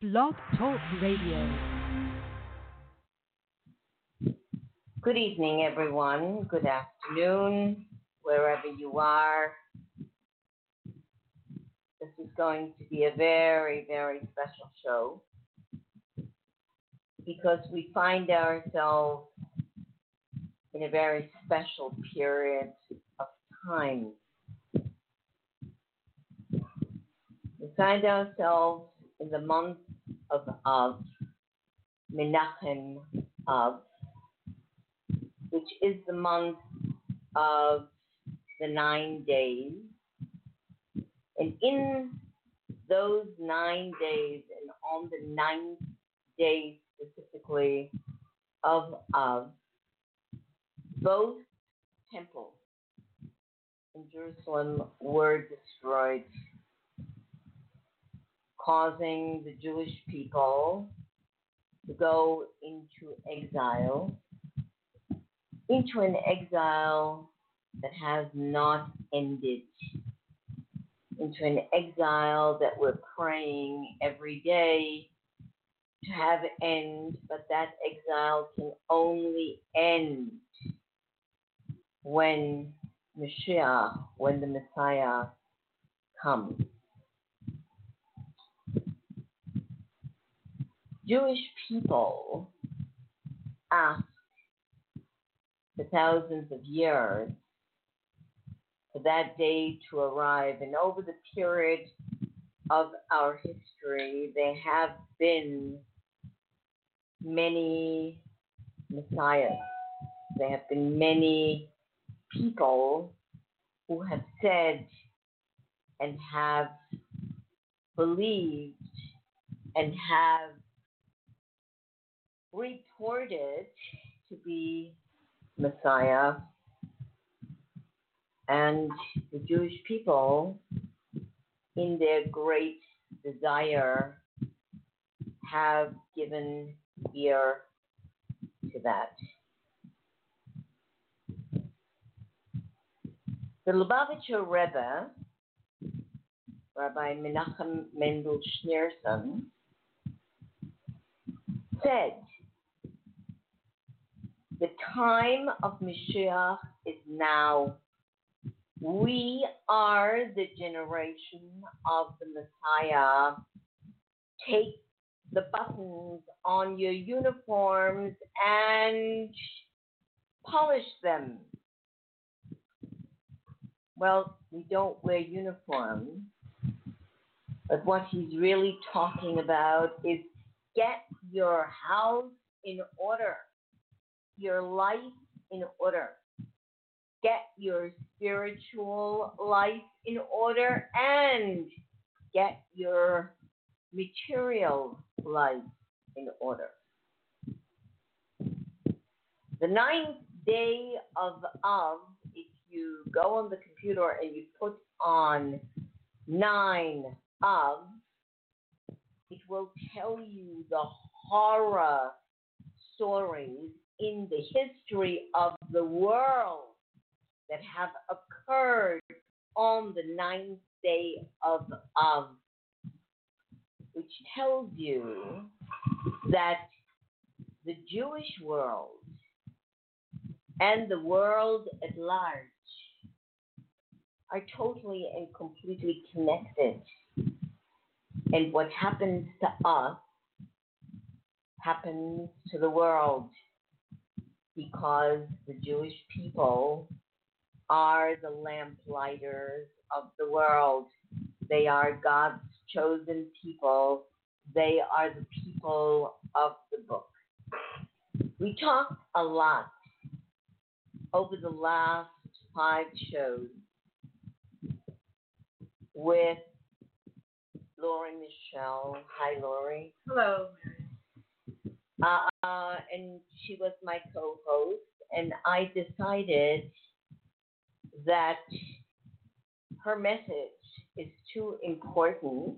Blog Talk Radio. Good evening, everyone. Good afternoon, wherever you are. This is going to be a very, very special show because we find ourselves in a very special period of time. We find ourselves in the month of Av, Menachem Av, which is the month of the 9 days. And in those 9 days, and on the ninth day specifically of Av, both temples in Jerusalem were destroyed, causing the Jewish people to go into an exile that has not ended, into an exile that we're praying every day to have end, but that exile can only end when Mashiach, when the Messiah comes. Jewish people asked for thousands of years for that day to arrive, and over the period of our history, there have been many messiahs. There have been many people who have said and have believed and have reported to be Messiah, and the Jewish people, in their great desire, have given ear to that. The Lubavitcher Rebbe, Rabbi Menachem Mendel Schneerson, said, "The time of Mashiach is now. We are the generation of the Messiah. Take the buttons on your uniforms and polish them." Well, we don't wear uniforms, but what he's really talking about is get your house in order, your life in order. Get your spiritual life in order and get your material life in order. The ninth day of Av, if you go on the computer and you put on 9 Av, it will tell you the horror stories in the history of the world that have occurred on the 9th day of Av, which tells you that the Jewish world and the world at large are totally and completely connected. And what happens to us happens to the world, because the Jewish people are the lamplighters of the world. They are God's chosen people. They are the people of the book. We talked a lot over the last 5 shows with Lori Michelle. Hi, Lori. Hello. And she was my co-host, and I decided that her message is too important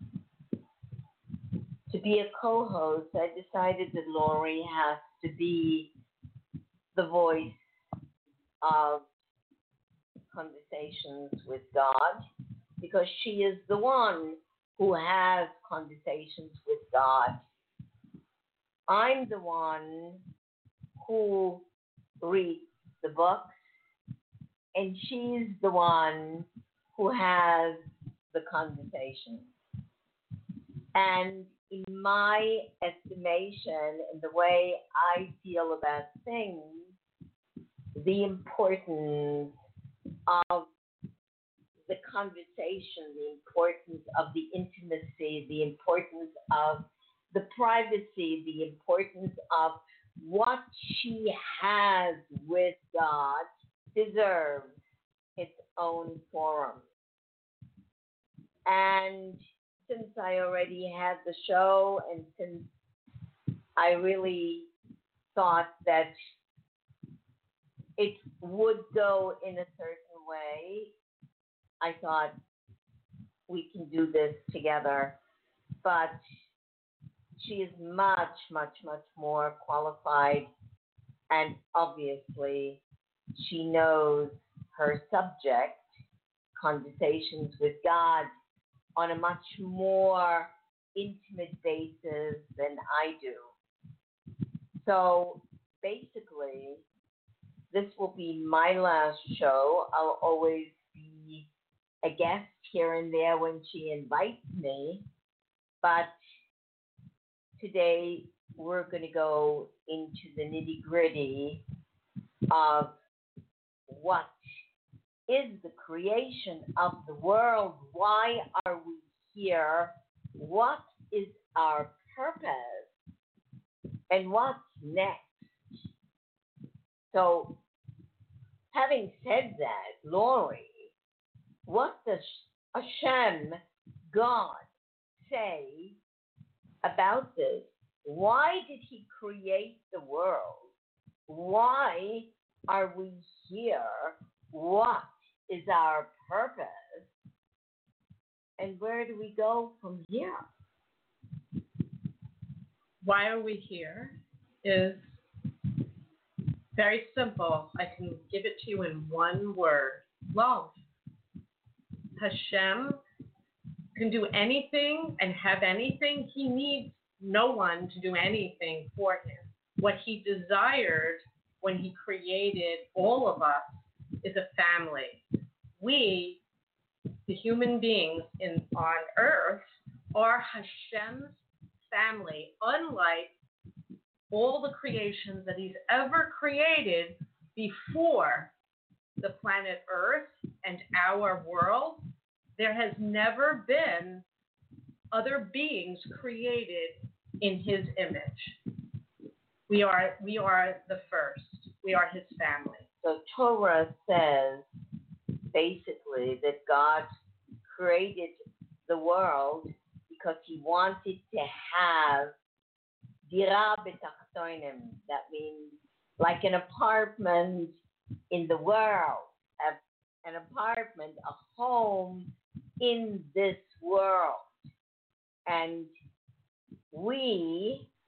to be a co-host. I decided that Lori has to be the voice of conversations with God, because she is the one who has conversations with God. I'm the one who reads the books, and she's the one who has the conversation. And in my estimation, in the way I feel about things, the importance of the conversation, the importance of the intimacy, the importance of the privacy, the importance of what she has with God deserves its own forum. And since I already had the show, and since I really thought that it would go in a certain way, I thought we can do this together. But she is much, much, much more qualified, and obviously she knows her subject, conversations with God, on a much more intimate basis than I do. So basically, this will be my last show. I'll always be a guest here and there when she invites me, but today we're going to go into the nitty-gritty of what is the creation of the world. Why are we here? What is our purpose? And what's next? So, having said that, Lori, what does Hashem, God, say about this? Why did he create the world? Why are we here? What is our purpose? And where do we go from here? Why are we here is very simple. I can give it to you in one word: love. Hashem can do anything and have anything. He needs no one to do anything for him. What he desired when he created all of us is a family. We, the human beings on earth, are Hashem's family, unlike all the creations that he's ever created before the planet Earth and our world. There has never been other beings created in his image. We are the first. We are his family. So Torah says basically that God created the world because he wanted to have dira betachtonim. That means like an apartment in the world, an apartment, a home in this world. And we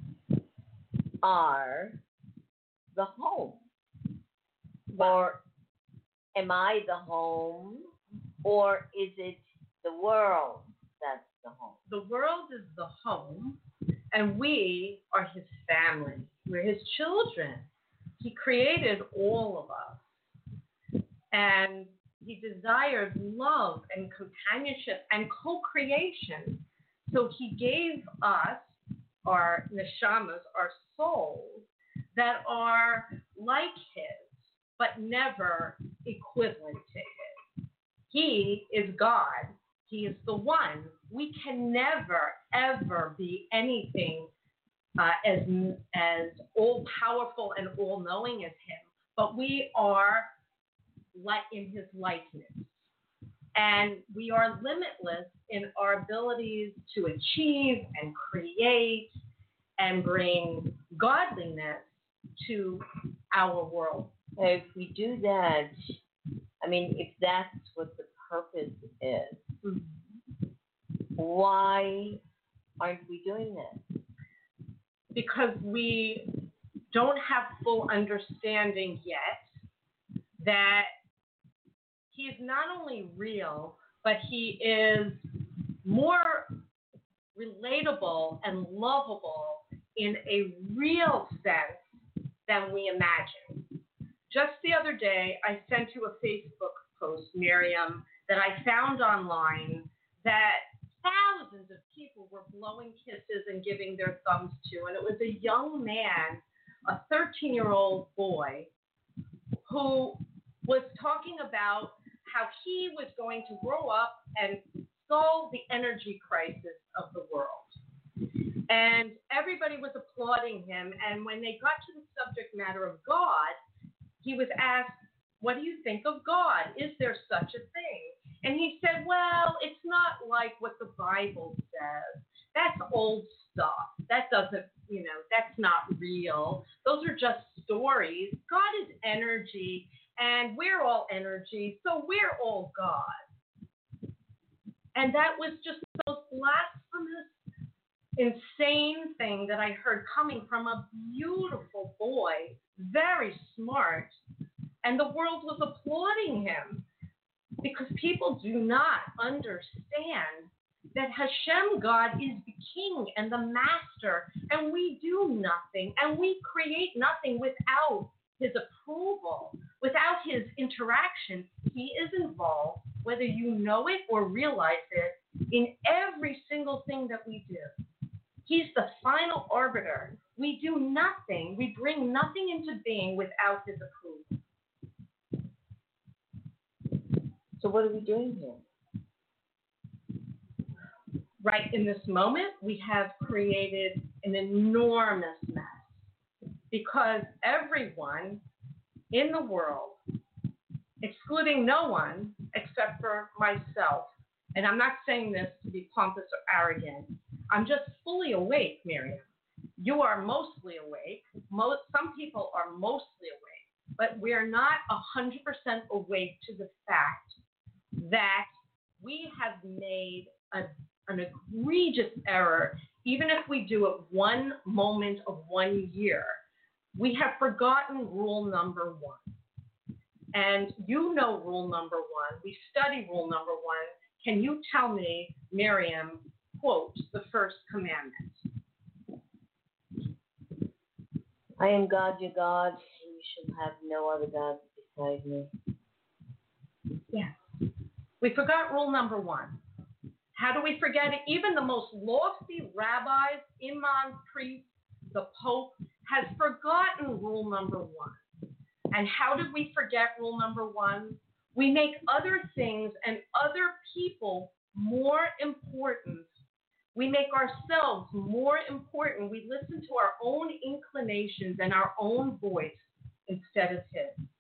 are the home. Or am I the home? Or is it the world that's the home? The world is the home, and we are his family. We're his children. He created all of us. And he desires love and companionship and co-creation. So he gave us our neshamas, our souls, that are like his, but never equivalent to his. He is God. He is the one. We can never, ever be anything as all-powerful and all-knowing as him, but we are like in his likeness. And we are limitless in our abilities to achieve and create and bring godliness to our world. If we do that, I mean, if that's what the purpose is, why aren't we doing that? Because we don't have full understanding yet that he is not only real, but he is more relatable and lovable in a real sense than we imagine. Just the other day, I sent you a Facebook post, Miriam, that I found online that thousands of people were blowing kisses and giving their thumbs to. And it was a young man, a 13-year-old boy, who was talking about how he was going to grow up and solve the energy crisis of the world. And everybody was applauding him. And when they got to the subject matter of God, he was asked, what do you think of God? Is there such a thing? And he said, well, it's not like what the Bible says. That's old stuff. That doesn't, that's not real. Those are just stories. God is energy, and we're all energy, so we're all God. And that was just the most blasphemous, insane thing that I heard coming from a beautiful boy, very smart, and the world was applauding him because people do not understand that Hashem, God, is the king and the master, and we do nothing, and we create nothing without his approval, without his interaction. He is involved, whether you know it or realize it, in every single thing that we do. He's the final arbiter. We do nothing. We bring nothing into being without his approval. So what are we doing here? Right in this moment, we have created an enormous mess because everyone in the world, excluding no one except for myself, and I'm not saying this to be pompous or arrogant, I'm just fully awake, Miriam. You are mostly awake. Some people are mostly awake, but we're not 100% awake to the fact that we have made an egregious error. Even if we do it one moment of 1 year, we have forgotten rule number one. And you know rule number one. We study rule number one. Can you tell me, Miriam, quote the first commandment? I am God, your God, and you shall have no other gods beside me. Yeah. We forgot rule number one. How do we forget it? Even the most lofty rabbis, imams, priests, the Pope, has forgotten rule number one. And how did we forget rule number one? We make other things and other people more important. We make ourselves more important. We listen to our own inclinations and our own voice instead of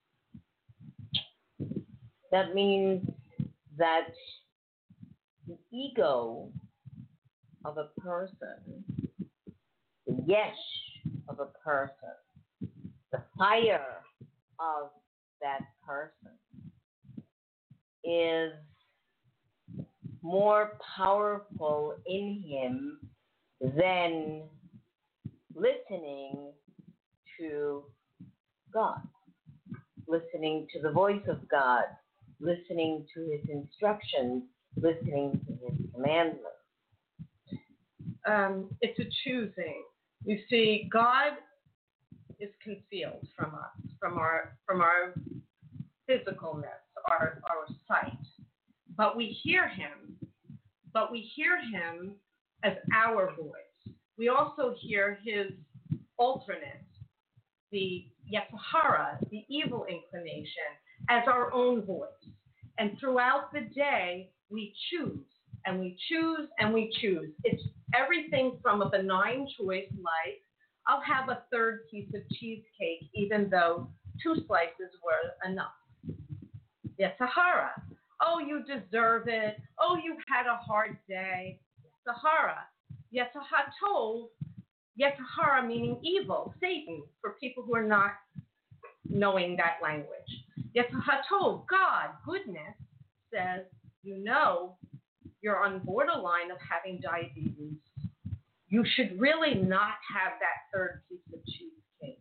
his. That means that the ego of a person, the yesh of a person, the fire of that person is more powerful in him than listening to God, listening to the voice of God, listening to his instructions, listening to his commandments. It's a choosing. You see, God is concealed from us, from our physicalness, our sight. But we hear him. But we hear him as our voice. We also hear his alternate, the Yetzirah, the evil inclination, as our own voice. And throughout the day, we choose, and we choose, and we choose. It's everything from a benign choice like, I'll have a third piece of cheesecake, even though 2 slices were enough. Yetzirah. Oh, you deserve it. Oh, you've had a hard day. Yetzirah. Yetzirah tov. Yetzirah meaning evil, Satan, for people who are not knowing that language. Yetzirah tov, God, goodness, says, you're on borderline of having diabetes. You should really not have that third piece of cheesecake.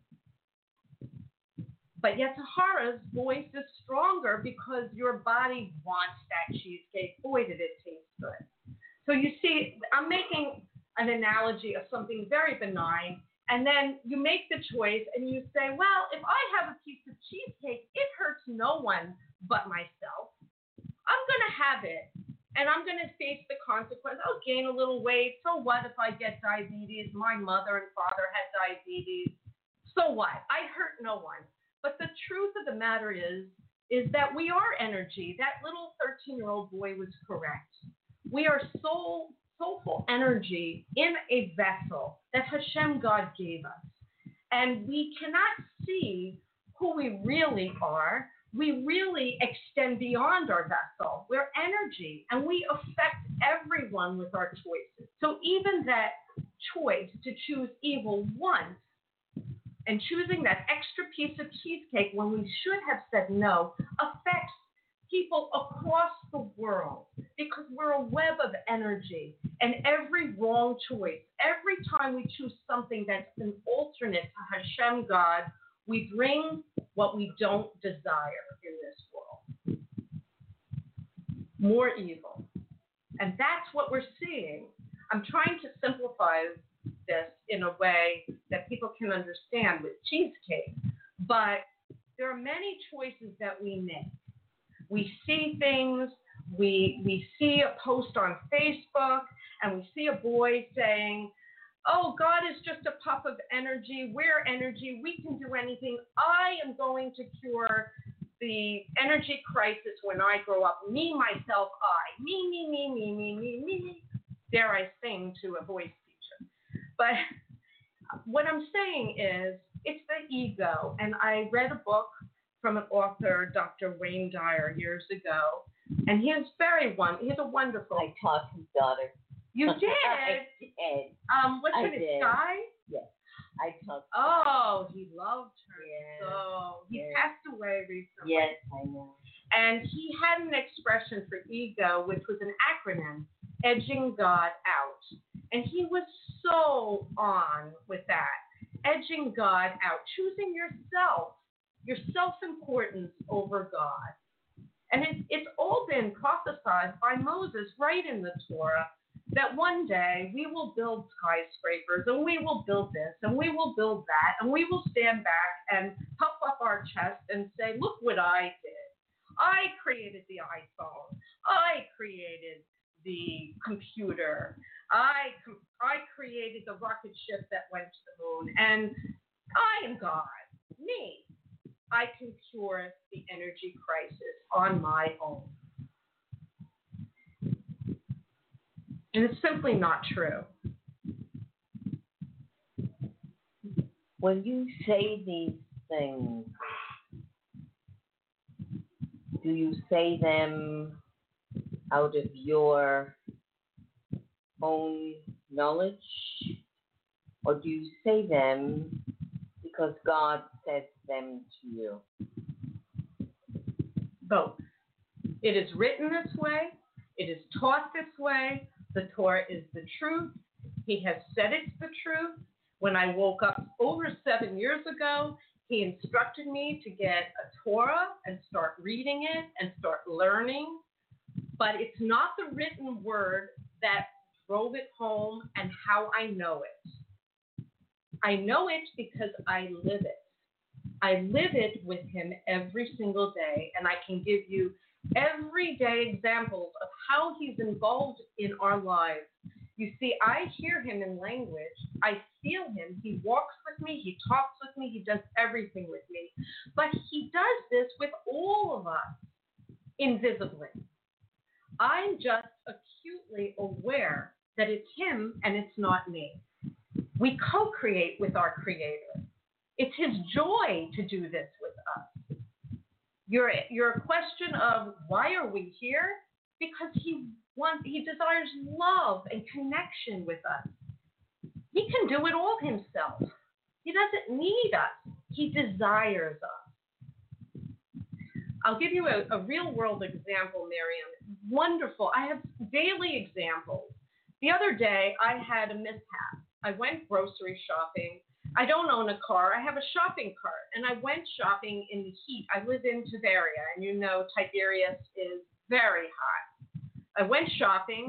But Yetzirah's voice is stronger because your body wants that cheesecake. Boy, did it taste good. So you see, I'm making an analogy of something very benign, and then you make the choice and you say, well, if I have a piece of cheesecake, it hurts no one but myself. I'm going to have it, and I'm going to face the consequence. I'll gain a little weight. So what if I get diabetes? My mother and father had diabetes. So what? I hurt no one. But the truth of the matter is that we are energy. That little 13-year-old boy was correct. We are soulful energy in a vessel that Hashem God gave us. And we cannot see who we really are. We really extend beyond our vessel. We're energy, and we affect everyone with our choices. So even that choice to choose evil once, and choosing that extra piece of cheesecake when we should have said no, affects people across the world, because we're a web of energy. And every wrong choice, every time we choose something that's an alternate to Hashem God, we bring what we don't desire in this world. More evil. And that's what we're seeing. I'm trying to simplify this in a way that people can understand with cheesecake. But there are many choices that we make. We see things, we see a post on Facebook, and we see a boy saying, oh, God is just a puff of energy. We're energy. We can do anything. I am going to cure the energy crisis when I grow up. Me, myself, I. Me. Dare I sing to a voice teacher. But what I'm saying is, it's the ego. And I read a book from an author, Dr. Wayne Dyer, years ago. And he's a wonderful. I taught his daughter. You did? I did. What's her name? Sky? Yes. I taught her. Oh, he loved her. Yeah. So he Yeah. passed away recently. Yes, I know. And he had an expression for ego, which was an acronym, edging God out. And he was so on with that. Edging God out, choosing yourself, your self-importance over God. And it's all been prophesied by Moses right in the Torah, that one day we will build skyscrapers, and we will build this, and we will build that, and we will stand back and puff up our chest and say, look what I did. I created the iPhone. I created the computer. I created the rocket ship that went to the moon. And I am God. Me. I can cure the energy crisis on my own. And it's simply not true. When you say these things, do you say them out of your own knowledge? Or do you say them because God says them to you? Both. It is written this way. It is taught this way. The Torah is the truth. He has said it's the truth. When I woke up over 7 years ago, he instructed me to get a Torah and start reading it and start learning. But it's not the written word that drove it home and how I know it. I know it because I live it. I live it with him every single day, and I can give you everyday examples of how he's involved in our lives. You see, I hear him in language. I feel him. He walks with me. He talks with me. He does everything with me. But he does this with all of us invisibly. I'm just acutely aware that it's him and it's not me. We co-create with our Creator. It's his joy to do this with us. Your question of why are we here? Because he desires love and connection with us. He can do it all himself. He doesn't need us. He desires us. I'll give you a real world example, Miriam. Wonderful. I have daily examples. The other day, I had a mishap. I went grocery shopping. I don't own a car. I have a shopping cart, and I went shopping in the heat. I live in Tiberias, and you know Tiberias is very hot. I went shopping,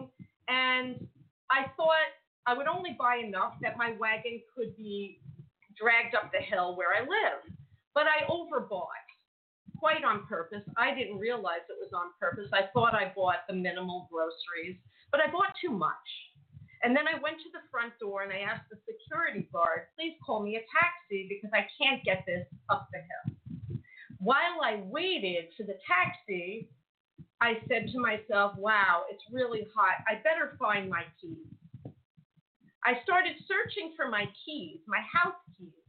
And I thought I would only buy enough that my wagon could be dragged up the hill where I live. But I overbought, quite on purpose. I didn't realize it was on purpose. I thought I bought the minimal groceries, but I bought too much. And then I went to the front door and I asked the security guard, please call me a taxi because I can't get this up the hill. While I waited for the taxi, I said to myself, wow, it's really hot. I better find my keys. I started searching for my keys, my house keys,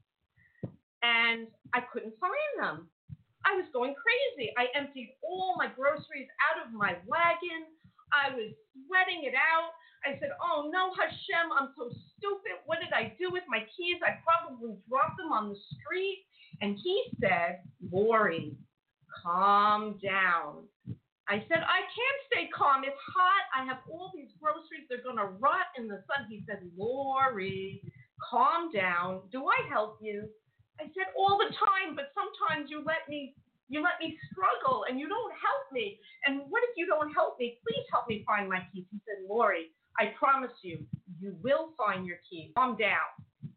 and I couldn't find them. I was going crazy. I emptied all my groceries out of my wagon. I was sweating it out. I said, oh no, Hashem, I'm so stupid. What did I do with my keys? I probably dropped them on the street. And he said, Lori, calm down. I said, I can't stay calm. It's hot. I have all these groceries. They're going to rot in the sun. He said, Lori, calm down. Do I help you? I said, all the time, but sometimes you let me struggle and you don't help me. And what if you don't help me? Please help me find my keys. He said, Lori, I promise you, you will find your keys. Calm down.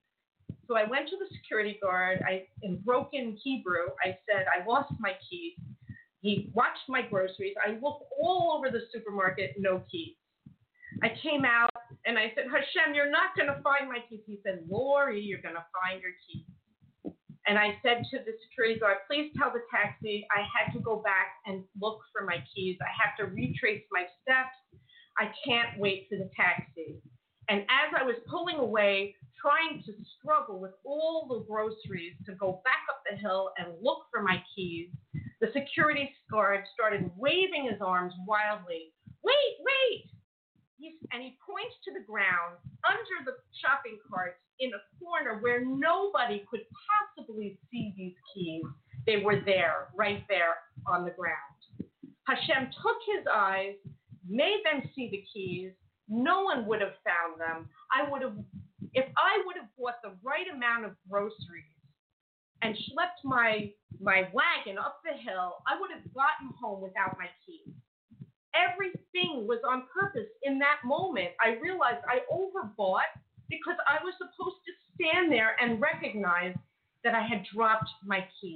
So I went to the security guard. In broken Hebrew, I said, I lost my keys. He watched my groceries. I looked all over the supermarket, no keys. I came out and I said, Hashem, you're not going to find my keys. He said, Lori, you're going to find your keys. And I said to the security guard, please tell the taxi I had to go back and look for my keys. I have to retrace my steps. I can't wait for the taxi. And as I was pulling away, trying to struggle with all the groceries to go back up the hill and look for my keys, the security guard started waving his arms wildly. Wait, wait! And he points to the ground under the shopping carts in a corner where nobody could possibly see these keys. They were there, right there on the ground. Hashem took his eyes, made them see the keys. No one would have found them. If I would have bought the right amount of groceries and schlepped my wagon up the hill, I would have gotten home without my keys. Everything was on purpose in that moment. I realized I overbought because I was supposed to stand there and recognize that I had dropped my keys.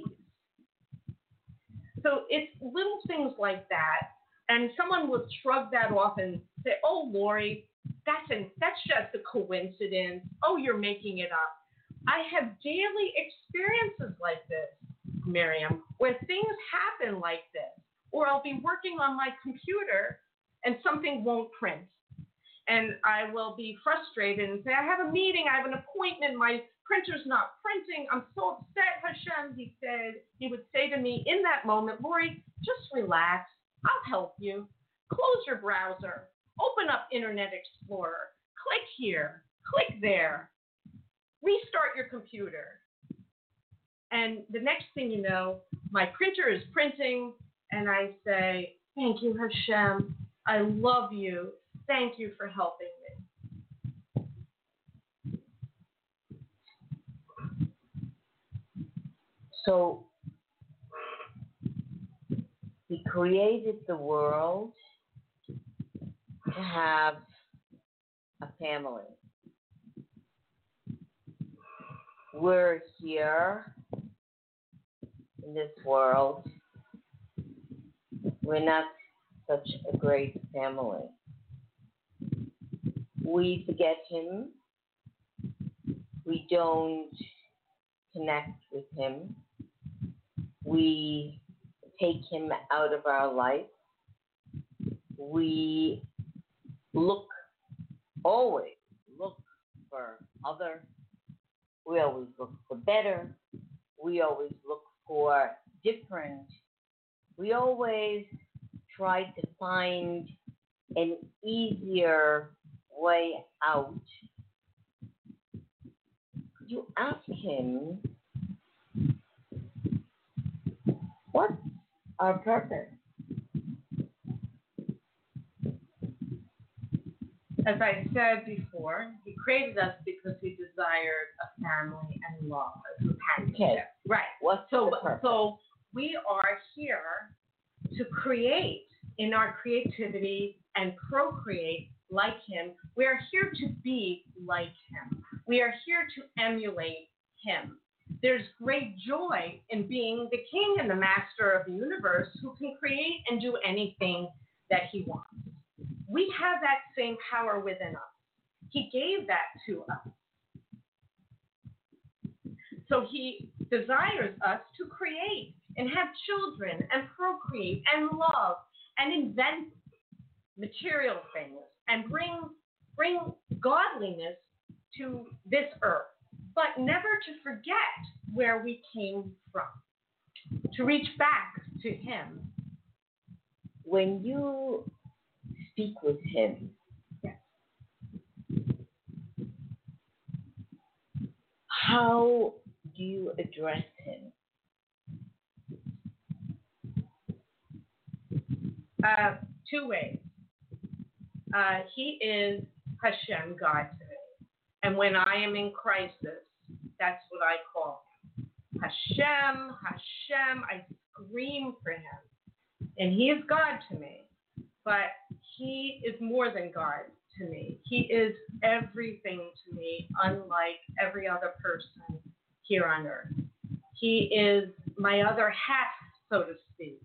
So it's little things like that. And someone will shrug that off and say, oh, Lori, that's just a coincidence. Oh, you're making it up. I have daily experiences like this, Miriam, where things happen like this. Or I'll be working on my computer and something won't print. And I will be frustrated and say, I have a meeting, I have an appointment, my printer's not printing. I'm so upset, Hashem, he would say to me in that moment, Lori, just relax. I'll help you. Close your browser. Open up Internet Explorer. Click here. Click there. Restart your computer. And the next thing you know, my printer is printing, and I say, thank you, Hashem. I love you. Thank you for helping me. So he created the world to have a family. We're here in this world. We're not such a great family. We forget him. We don't connect with him. We take him out of our life. We always look for other. We always look for better. We always look for different. We always try to find an easier way out. Could you ask him, what's our purpose? As I said before, he created us because he desired a family and love, a companionship. Okay. Right. What's the purpose? So we are here to create in our creativity and procreate like him. We are here to be like him. We are here to emulate him. There's great joy in being the king and the master of the universe who can create and do anything that he wants. We have that same power within us. He gave that to us. So he desires us to create and have children and procreate and love and invent material things and bring godliness to this earth, but never to forget where we came from, to reach back to him. When you speak with him, yes, how do you address him? Two ways. He is Hashem, God to me. And when I am in crisis, that's what I call him. Hashem, Hashem, I scream for him. And he is God to me. But he is more than God to me. He is everything to me, unlike every other person here on earth. He is my other half, so to speak.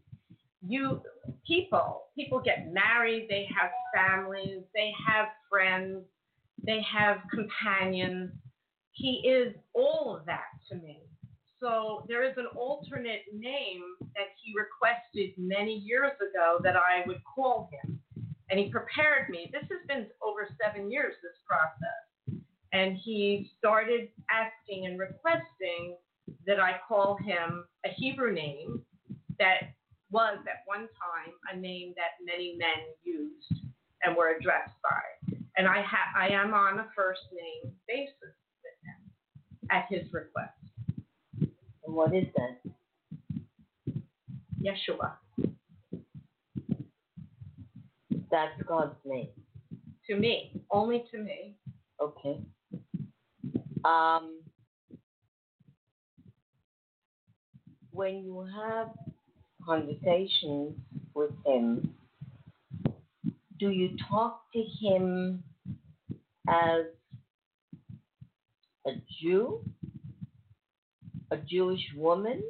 People get married, they have families, they have friends, they have companions. He is all of that to me. So there is an alternate name that he requested many years ago that I would call him. And he prepared me. This has been over 7 years, this process. And he started asking and requesting that I call him a Hebrew name that was at one time a name that many men used and were addressed by. And I am on a first name basis with him at his request. And what is that? Yeshua. That's God's name. To me, only to me. Okay. When you have conversations with him, do you talk to him as a Jew, a Jewish woman,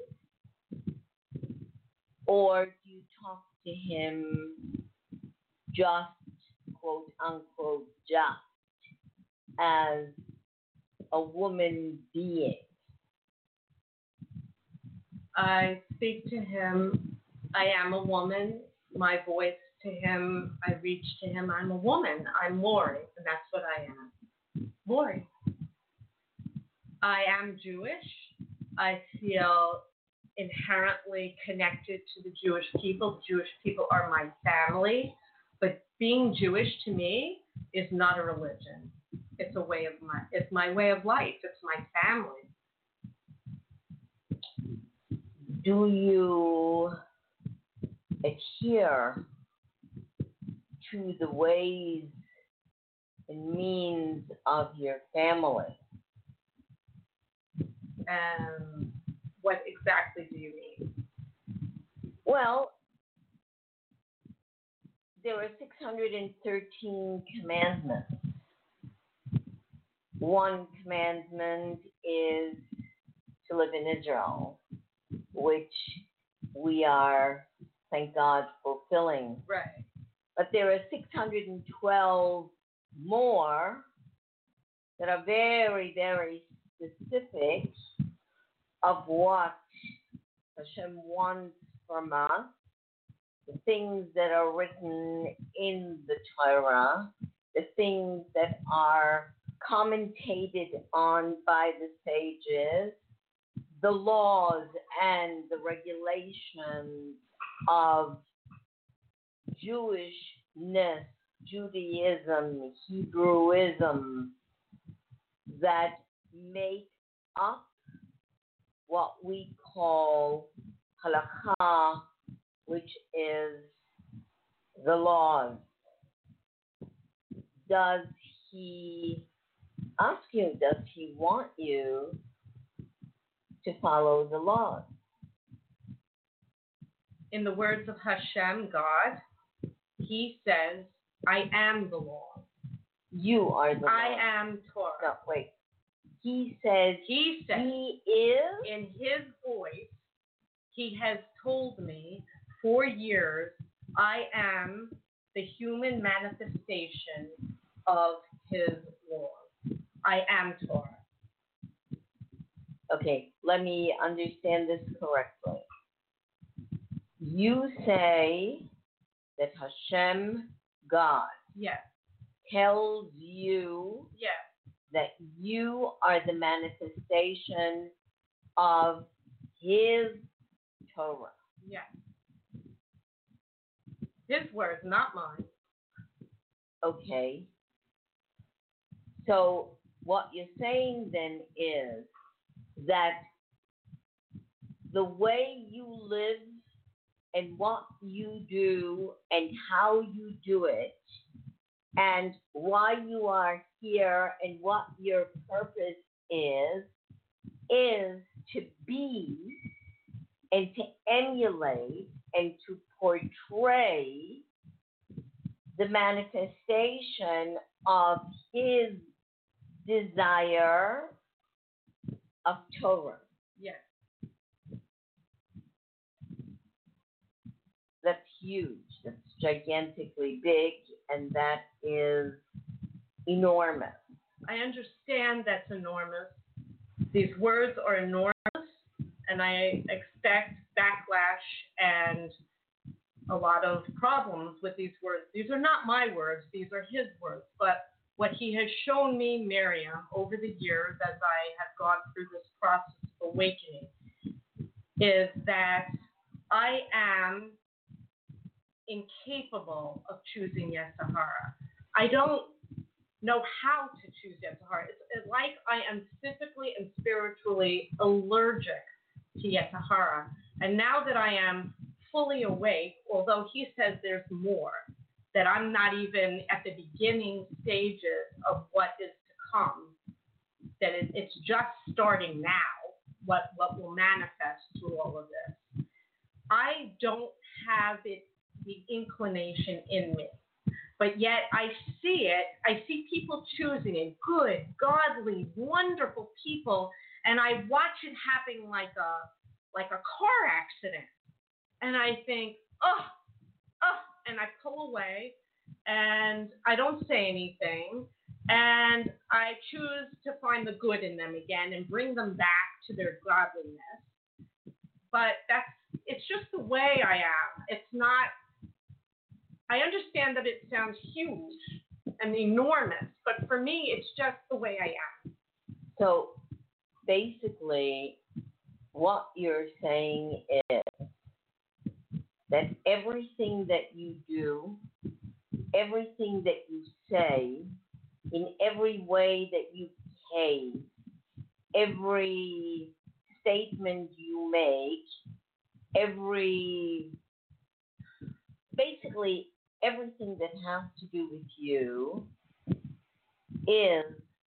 or do you talk to him just, quote unquote, just as a woman being? I speak to him. I am a woman. My voice to him, I reach to him. I'm a woman. I'm Lori, and that's what I am. Lori. I am Jewish. I feel inherently connected to the Jewish people. The Jewish people are my family. But being Jewish to me is not a religion. It's it's my way of life. It's my family. Do you adhere to the ways and means of your family? What exactly do you mean? Well, there are 613 commandments. One commandment is to live in Israel, which we are, thank God, fulfilling. Right. But there are 612 more that are very, very specific of what Hashem wants from us, the things that are written in the Torah, the things that are commentated on by the sages, the laws and the regulations of Jewishness, Judaism, Hebrewism that make up what we call halakha, which is the laws. Does he ask you, does he want you to follow the laws? In the words of Hashem, God, he says, I am the law. You are the I Lord. am Torah. No, wait. He says He said, he is. in his voice, he has told me for years, I am the human manifestation of his laws. I am Torah. Okay, let me understand this correctly. You say that Hashem, God, Yes, tells you yes, that you are the manifestation of his Torah. yes. His words, not mine. Okay. So what you're saying then is that the way you live and what you do and how you do it and why you are here and what your purpose is to be and to emulate and to portray the manifestation of his desire of Torah. Yes, That's huge. That's gigantically big, and that is enormous. I understand that's enormous. These words are enormous, and I expect backlash and a lot of problems with these words. These are not my words, these are his words. But what he has shown me, Miriam, over the years as I have gone through this process of awakening, is that I am incapable of choosing Yetzirah. I don't know how to choose Yetzirah. It's like I am physically and spiritually allergic to Yetzirah. And now that I am fully awake, although he says there's more, that I'm not even at the beginning stages of what is to come, that it's just starting now, what will manifest through all of this. I don't have the inclination in me, but yet I see it. I see people choosing it, good, godly, wonderful people, and I watch it happen like a car accident. And I think, and I pull away, and I don't say anything, and I choose to find the good in them again and bring them back to their godliness. But it's just the way I am. It's not, I understand that it sounds huge and enormous, but for me, it's just the way I am. So basically, what you're saying is that everything that you do, everything that you say, in every way that you behave, every statement you make, basically everything that has to do with you is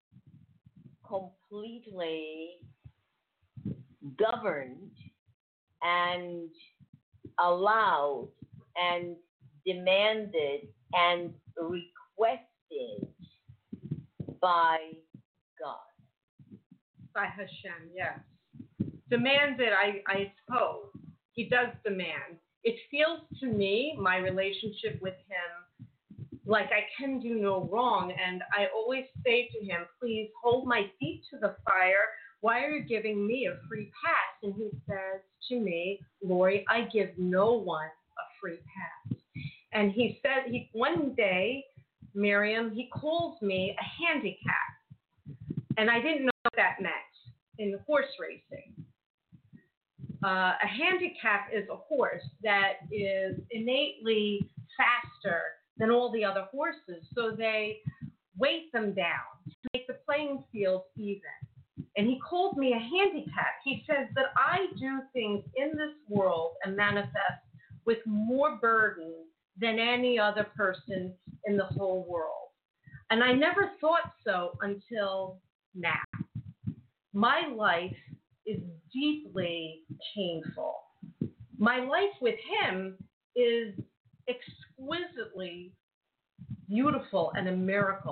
completely governed and allowed and demanded and requested by God. By Hashem, yes. Demanded, I suppose. He does demand. It feels to me, my relationship with him, like I can do no wrong. And I always say to him, please hold my feet to the fire. Why are you giving me a free pass? And he says to me, Lori, I give no one a free pass. And he said, one day, Miriam, he calls me a handicap. And I didn't know what that meant in horse racing. A handicap is a horse that is innately faster than all the other horses, so they weight them down to make the playing field even. And he called me a handicap. He says that I do things in this world and manifest with more burden than any other person in the whole world. And I never thought so until now. My life is deeply painful. My life with him is exquisitely beautiful and a miracle.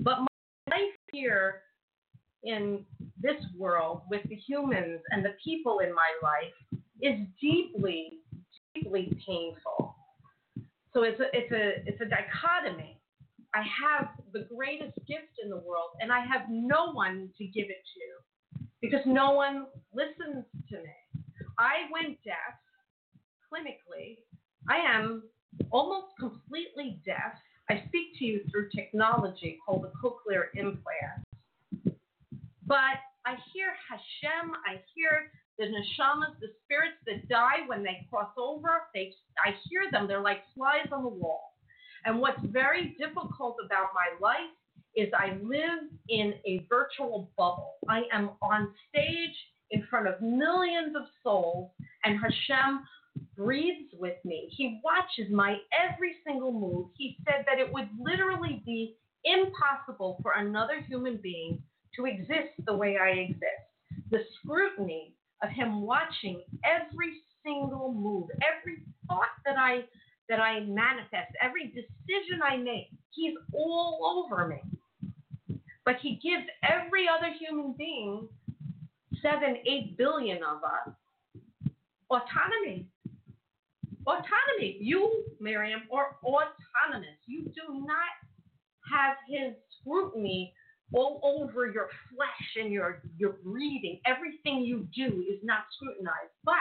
But my life here in this world with the humans and the people in my life is deeply, deeply painful. So it's a dichotomy. I have the greatest gift in the world, and I have no one to give it to because no one listens to me. I went deaf clinically. I am almost completely deaf. I speak to you through technology called a cochlear implant. But I hear Hashem, I hear the neshamas, the spirits that die when they cross over. I hear them. They're like flies on the wall. And what's very difficult about my life is I live in a virtual bubble. I am on stage in front of millions of souls, and Hashem breathes with me. He watches my every single move. He said that it would literally be impossible for another human being to exist the way I exist. The scrutiny of him watching every single move, every thought that I manifest, every decision I make, he's all over me. But he gives every other human being, 7-8 billion of us, autonomy. Autonomy. You, Miriam, are autonomous. You do not have his scrutiny all over your flesh and your breathing. Everything you do is not scrutinized. But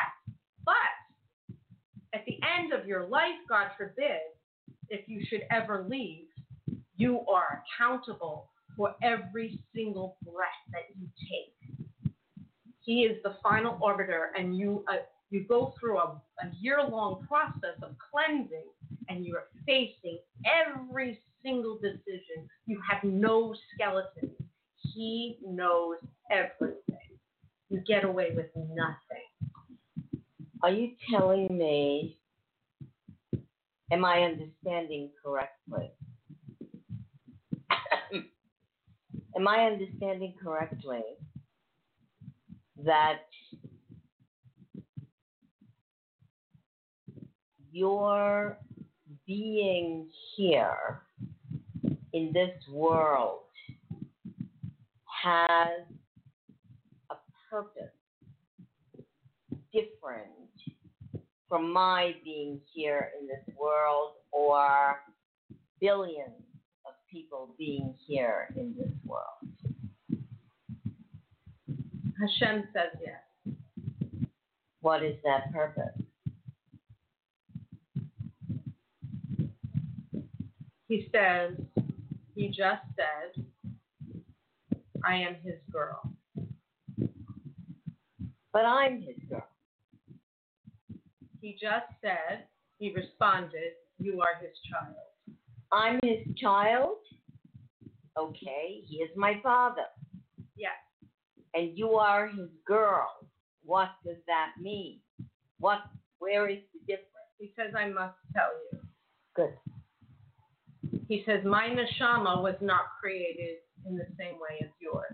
at the end of your life, God forbid, if you should ever leave, you are accountable for every single breath that you take. He is the final arbiter, and you go through a year-long process of cleansing, and you're facing every single decision. You have no skeleton. He knows everything. You get away with nothing. Are you telling me, am I understanding correctly? Am I understanding correctly that your being here in this world has a purpose different from my being here in this world or billions of people being here in this world? Hashem says yes. What is that purpose? He says, he just said, I am his girl. But I'm his girl. He just said, he responded, you are his child. I'm his child? Okay, he is my father. Yes. And you are his girl. What does that mean? Where is the difference? He says, I must tell you. Good. He says, my neshama was not created in the same way as yours.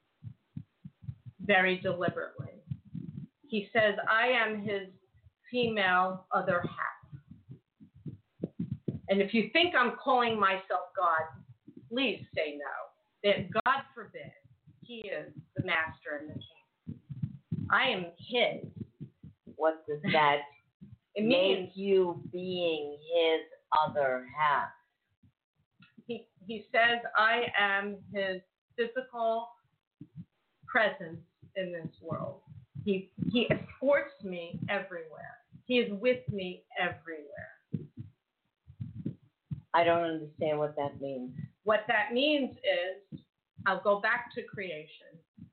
Very deliberately. He says, I am his female other half. And if you think I'm calling myself God, please say no. That God forbid, he is the master and the king. I am his. What does that It make means you being his other half? He says, I am his physical presence in this world. He escorts me everywhere. He is with me everywhere. I don't understand what that means. What that means is, I'll go back to creation.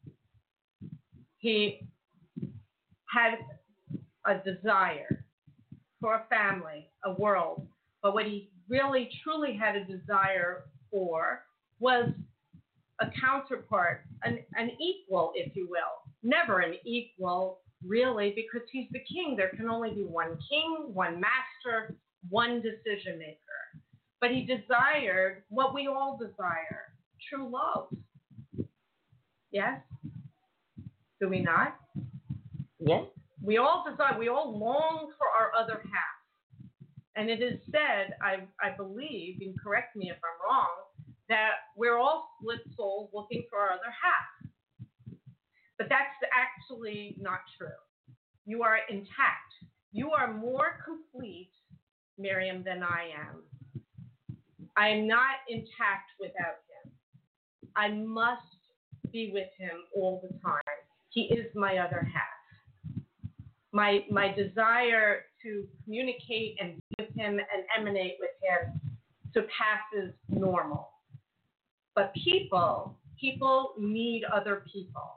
He had a desire for a family, a world, but what he really truly had a desire for was a counterpart, an equal, if you will. Never an equal, really, because he's the king. There can only be one king, one master, one decision maker. But he desired what we all desire, true love. Yes? Do we not? Yes. We all desire, we all long for our other half. And it is said, I believe, and correct me if I'm wrong, that we're all split souls looking for our other half. But that's actually not true. You are intact. You are more complete, Miriam, than I am. I am not intact without him. I must be with him all the time. He is my other half. My desire to communicate and be with him and emanate with him surpasses normal. But people need other people.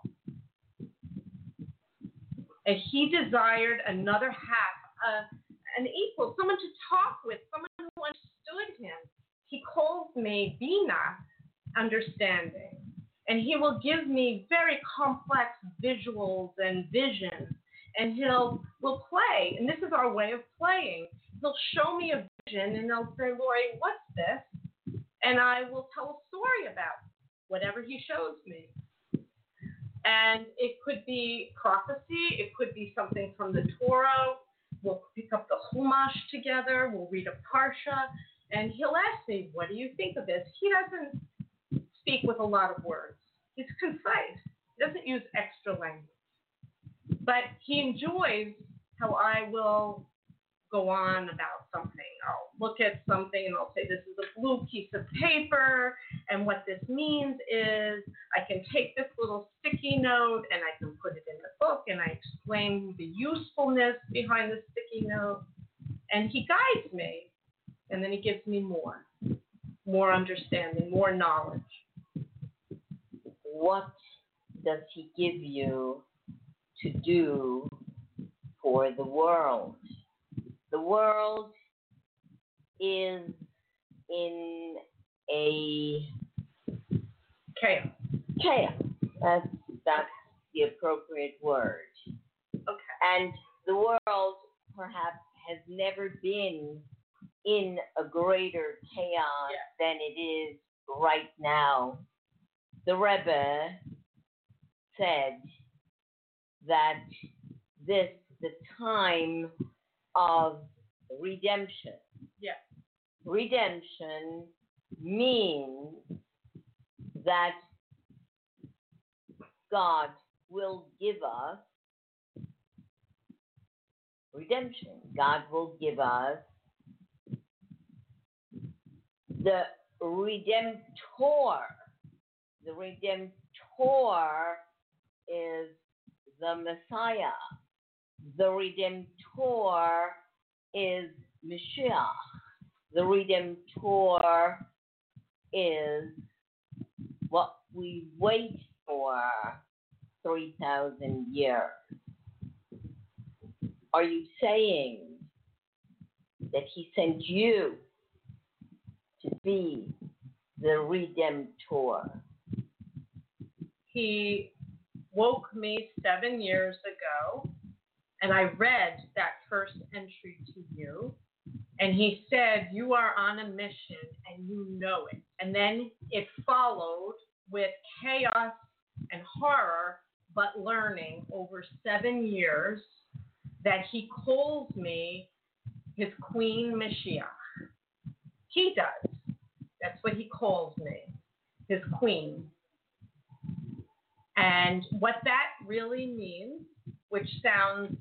And he desired another half, an equal, someone to talk with, someone who understood him. He calls me Bina, understanding. And he will give me very complex visuals and visions. And we'll play. And this is our way of playing. He'll show me a vision and he'll say, Lori, what's this? And I will tell a story about whatever he shows me. And it could be prophecy. It could be something from the Torah. We'll pick up the Chumash together. We'll read a Parsha. And he'll ask me, what do you think of this? He doesn't speak with a lot of words. He's concise. He doesn't use extra language. But he enjoys how I will go on about something. I'll look at something and I'll say, this is a blue piece of paper, and what this means is I can take this little sticky note and I can put it in the book and I explain the usefulness behind the sticky note, and he guides me, and then he gives me more understanding, more knowledge. What does he give you to do for the world? The world is in a Chaos. That's the appropriate word. Okay. And the world perhaps has never been in a greater chaos than it is right now. The Rebbe said that the time of redemption. Yeah. Redemption means that God will give us redemption. God will give us the Redemptor. The Redemptor is the Messiah. The Redemptor is Mashiach. The Redemptor is what we wait for 3,000 years. Are you saying that he sent you to be the Redemptor? He woke me 7 years ago, and I read that first entry to you, and he said, you are on a mission, and you know it. And then it followed with chaos and horror, but learning over 7 years that he calls me his Queen Mashiach. He does. That's what he calls me, his queen. And what that really means, which sounds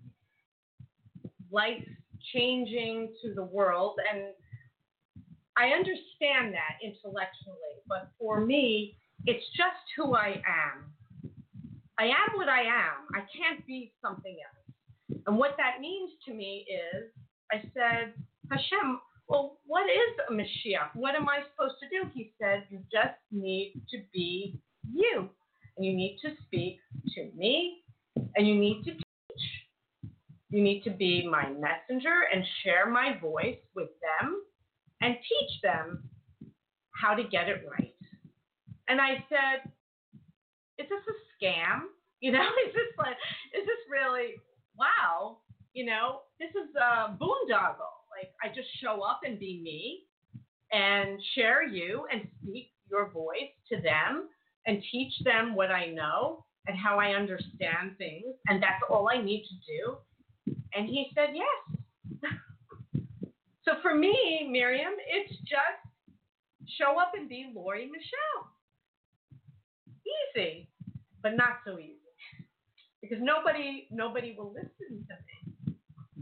life-changing to the world, and I understand that intellectually, but for me, it's just who I am. I am what I am. I can't be something else. And what that means to me is, I said, Hashem, well, what is a Mashiach? What am I supposed to do? He said, you just need to be you. And you need to speak to me, and you need to teach. You need to be my messenger and share my voice with them and teach them how to get it right. And I said, is this a scam? You know, is this really, wow, you know, this is a boondoggle. Like, I just show up and be me and share you and speak your voice to them and teach them what I know and how I understand things, and that's all I need to do. And he said, yes. So for me, Miriam, it's just show up and be Lori Michelle. Easy, but not so easy. Because nobody will listen to me.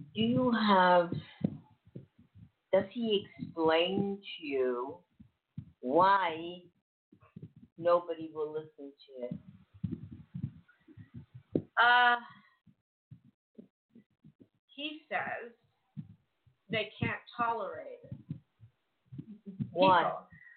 Does he explain to you why nobody will listen to it? He says they can't tolerate it. Why?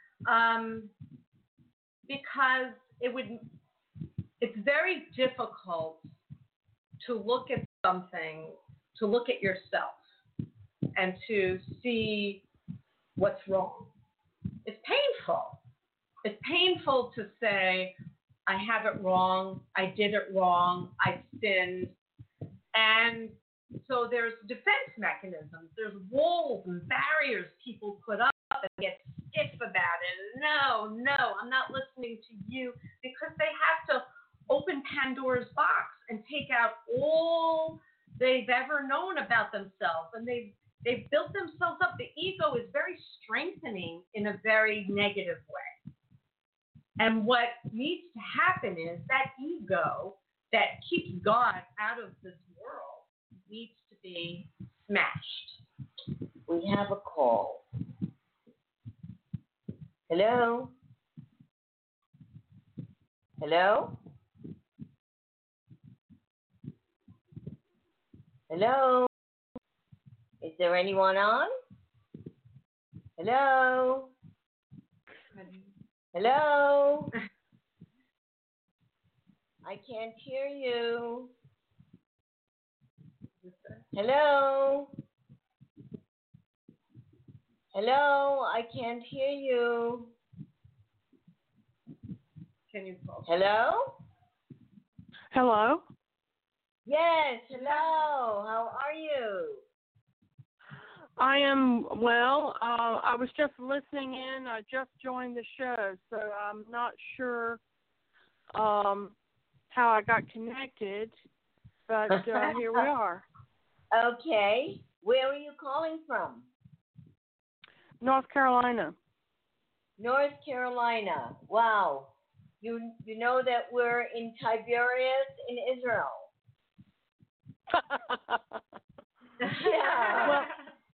Because it's very difficult to look at something, to look at yourself, and to see what's wrong. It's painful. It's painful to say, I have it wrong, I did it wrong, I sinned. And so there's defense mechanisms, there's walls and barriers people put up and get stiff about it. No, I'm not listening to you, because they have to open Pandora's box and take out all they've ever known about themselves. And they've built themselves up. The ego is very strengthening in a very negative way. And what needs to happen is that ego that keeps God out of this world needs to be smashed. We have a call. Hello? Hello? Hello? Is there anyone on? Hello? Hello? I can't hear you. Hello? Hello? I can't hear you. Can you call? Hello? Hello? Yes, hello. How are you? I am well. I was just listening in. I just joined the show, so I'm not sure how I got connected, but here we are. Okay. Where are you calling from? North Carolina. North Carolina. Wow. You know that we're in Tiberias in Israel. Yeah. Well,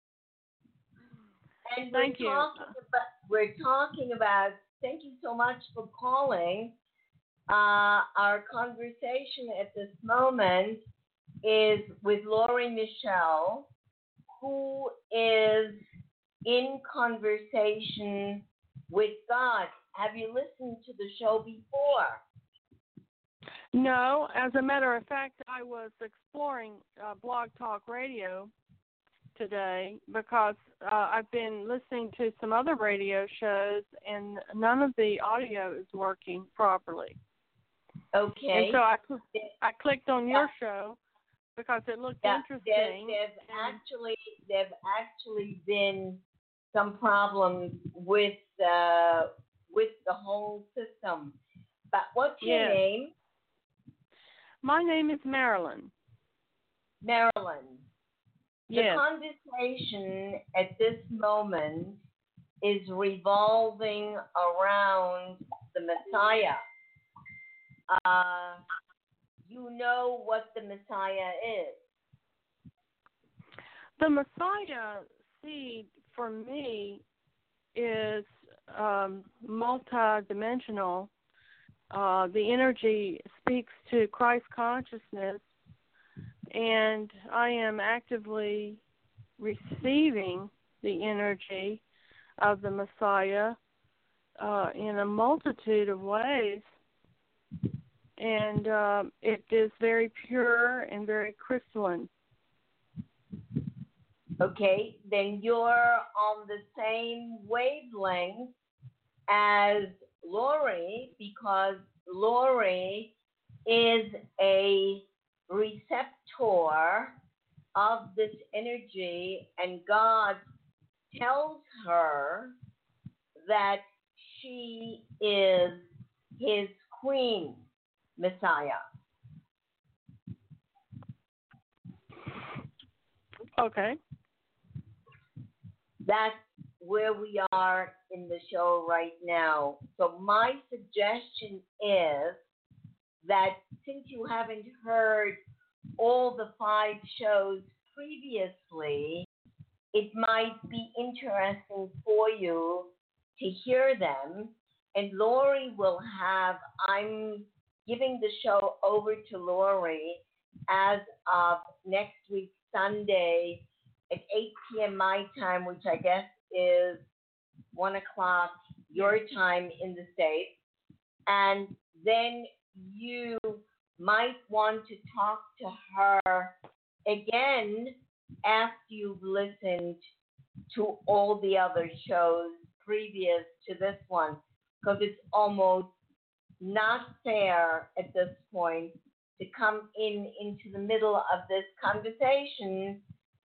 and thank you. We're talking about, thank you so much for calling. Our conversation at this moment is with Lori Michelle, who is in conversation with God. Have you listened to the show before? No, as a matter of fact, I was exploring Blog Talk Radio today because I've been listening to some other radio shows and none of the audio is working properly. Okay. And so I clicked on your show because it looked interesting. There've actually been some problems with the whole system. But what's your name? My name is Marilyn. Marilyn. Yes. The conversation at this moment is revolving around the Messiah. You know what the Messiah is. The Messiah seed for me is multi-dimensional. The energy speaks to Christ consciousness, and I am actively receiving the energy of the Messiah in a multitude of ways. And it is very pure and very crystalline. Okay, then you're on the same wavelength as Lori, because Lori is a receptor of this energy, and God tells her that she is his queen, Messiah. Okay. That's where we are in the show right now. So my suggestion is that since you haven't heard all the 5 shows previously, it might be interesting for you to hear them. And Lori will have, I'm giving the show over to Lori as of next week, Sunday at 8 p.m. my time, which I guess is 1 o'clock your time in the States. And then you might want to talk to her again after you've listened to all the other shows previous to this one, because it's almost not fair at this point to come into the middle of this conversation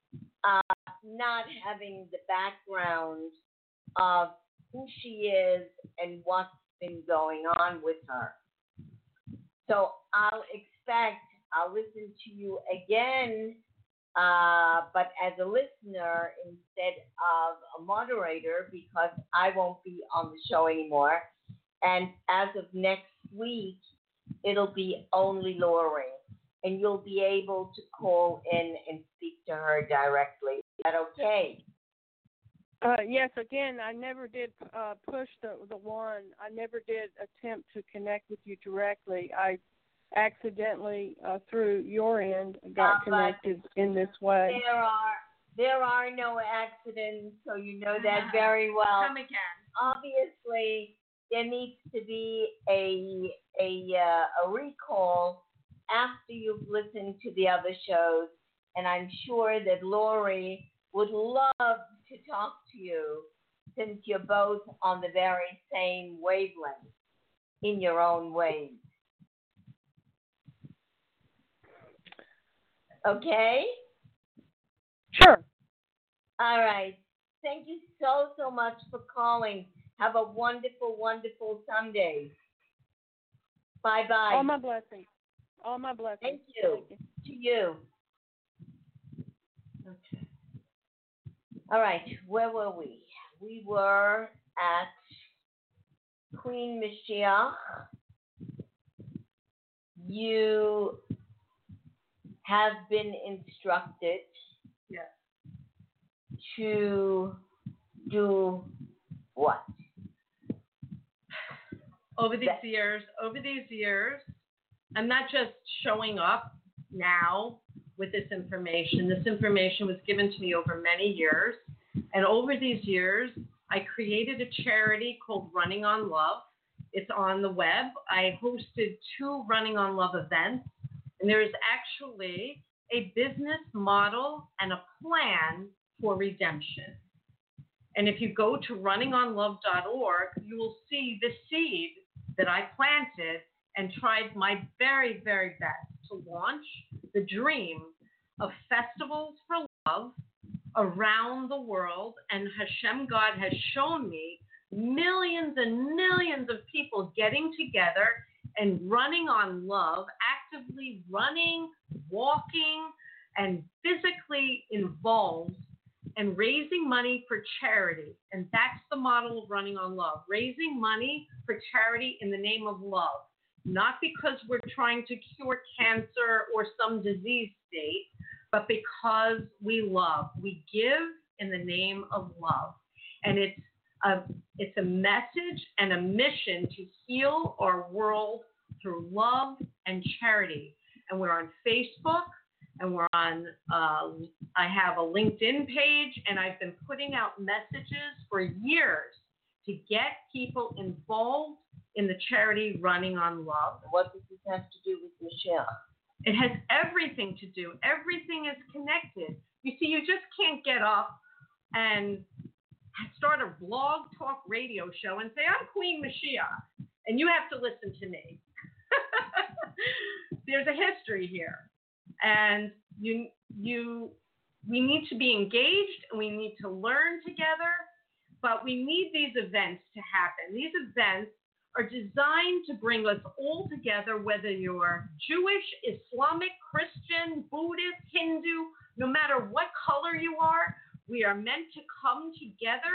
not having the background of who she is and what's been going on with her. So I'll listen to you again, but as a listener instead of a moderator, because I won't be on the show anymore. And as of next week, it'll be only Lori, and you'll be able to call in and speak to her directly. Is that okay? Yes, again, I never did push the one. I never did attempt to connect with you directly. I accidentally, through your end, got connected in this way. There are no accidents, so you know that very well. Come again. Obviously, there needs to be a recall after you've listened to the other shows, and I'm sure that Lori would love to talk to you since you're both on the very same wavelength in your own ways. Okay? Sure. All right. Thank you so much for calling. Have a wonderful, wonderful Sunday. Bye-bye. All my blessings. All my blessings. Thank you. To you. Okay. All right. Where were we? We were at Queen Mashiach. You have been instructed to do what? Over these years, I'm not just showing up now with this information. This information was given to me over many years. And over these years, I created a charity called Running on Love. It's on the web. I hosted 2 Running on Love events. And there is actually a business model and a plan for redemption. And if you go to runningonlove.org, you will see the seed that I planted and tried my very, very best to launch the dream of festivals for love around the world. And Hashem God has shown me millions and millions of people getting together and running on love, actively running, walking, and physically involved and raising money for charity. And that's the model of Running on Love, raising money for charity in the name of love, not because we're trying to cure cancer or some disease state, but because we love. We give in the name of love. And it's a message and a mission to heal our world through love and charity. And we're on Facebook, and we're on, I have a LinkedIn page, and I've been putting out messages for years to get people involved in the charity Running on Love. What does this have to do with Michelle? It has everything to do. Everything is connected. You see, you just can't get up and start a blog talk radio show and say, I'm Queen Mashiach, and you have to listen to me. There's a history here. And we need to be engaged, and we need to learn together, but we need these events to happen. These events are designed to bring us all together, whether you're Jewish, Islamic, Christian, Buddhist, Hindu, no matter what color you are. We are meant to come together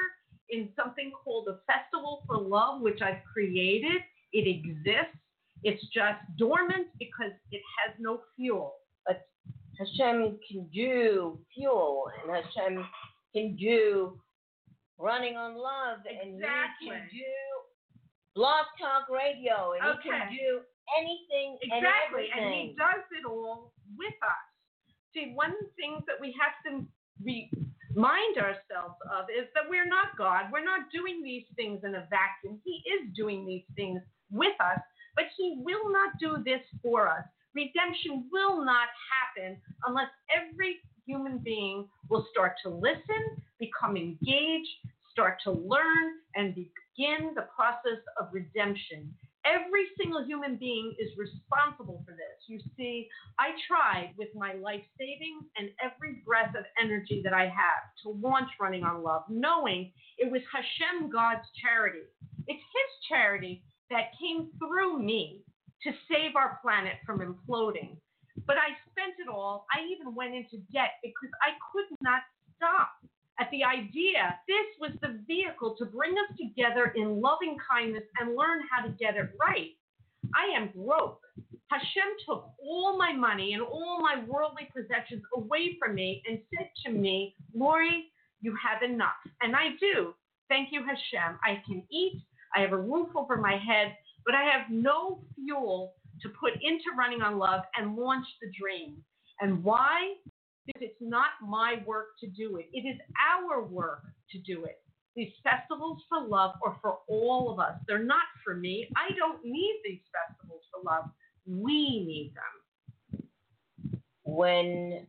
in something called a Festival for Love, which I've created. It exists. It's just dormant because it has no fuel. But Hashem can do fuel, and Hashem can do running on love, and He can do Blog Talk Radio, and He can do anything and everything. And He does it all with us. See, one of the things that we have to remind ourselves of is that we're not God. We're not doing these things in a vacuum. He is doing these things with us, but He will not do this for us. Redemption will not happen unless every human being will start to listen, become engaged, start to learn, and begin the process of redemption. Every single human being is responsible for this. You see, I tried with my life savings and every breath of energy that I have to launch Running on Love, knowing it was Hashem, God's charity. It's His charity that came through me to save our planet from imploding. But I spent it all. I even went into debt because I could not stop at the idea this was the vehicle to bring us together in loving kindness and learn how to get it right. I am broke. Hashem took all my money and all my worldly possessions away from me and said to me, Lori, you have enough. And I do. Thank you, Hashem. I can eat. I have a roof over my head, but I have no fuel to put into Running on Love and launch the dream. And why? Because it's not my work to do it. It is our work to do it. These festivals for love are for all of us. They're not for me. I don't need these festivals for love. We need them. When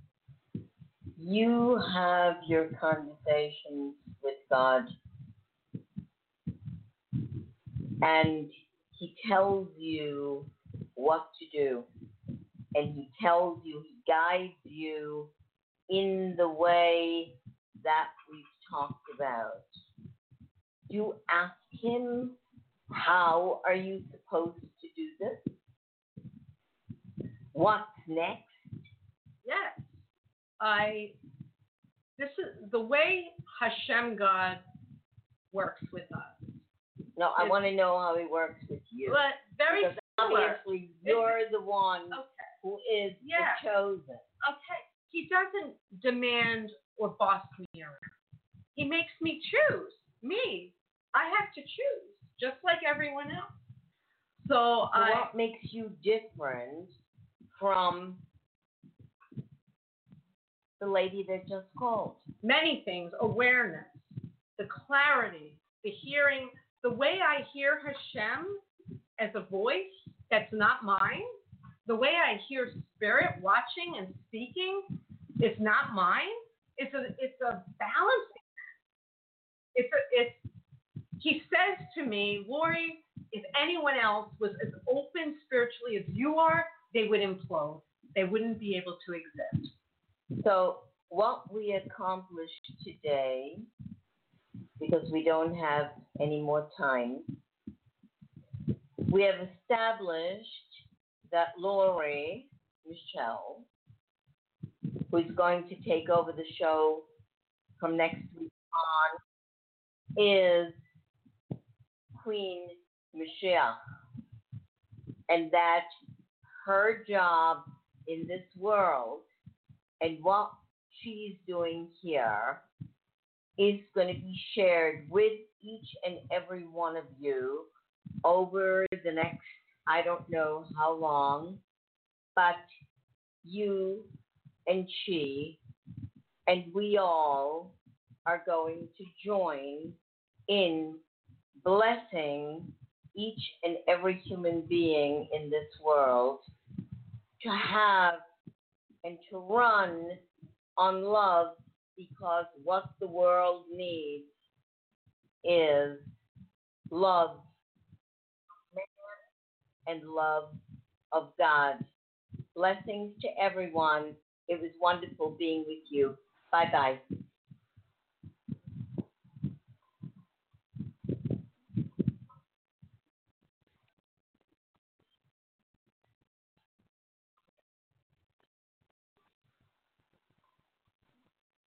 you have your conversations with God and He tells you what to do, and He tells you, He guides you in the way that we've talked about, you ask Him, how are you supposed to do this? What's next? Yes. This is the way Hashem God works with us. No, I want to know how He works with you. But very because similar. obviously, you're the one who is the chosen. Okay. He doesn't demand or boss me around. He makes me choose. Me. I have to choose, just like everyone else. So what makes you different from the lady that just called? Many things. Awareness, the clarity, the hearing. The way I hear Hashem as a voice that's not mine, the way I hear Spirit watching and speaking is not mine. It's a balancing. He says to me, Lori, if anyone else was as open spiritually as you are, they would implode. They wouldn't be able to exist. So what we accomplished today, because we don't have any more time, we have established that Lori Michelle, who's going to take over the show from next week on, is Queen Mashiach, and that her job in this world and what she's doing here is going to be shared with each and every one of you over the next, I don't know how long, but you and she and we all are going to join in blessing each and every human being in this world to have and to run on love, because what the world needs is love of man and love of God. Blessings to everyone. It was wonderful being with you. Bye-bye.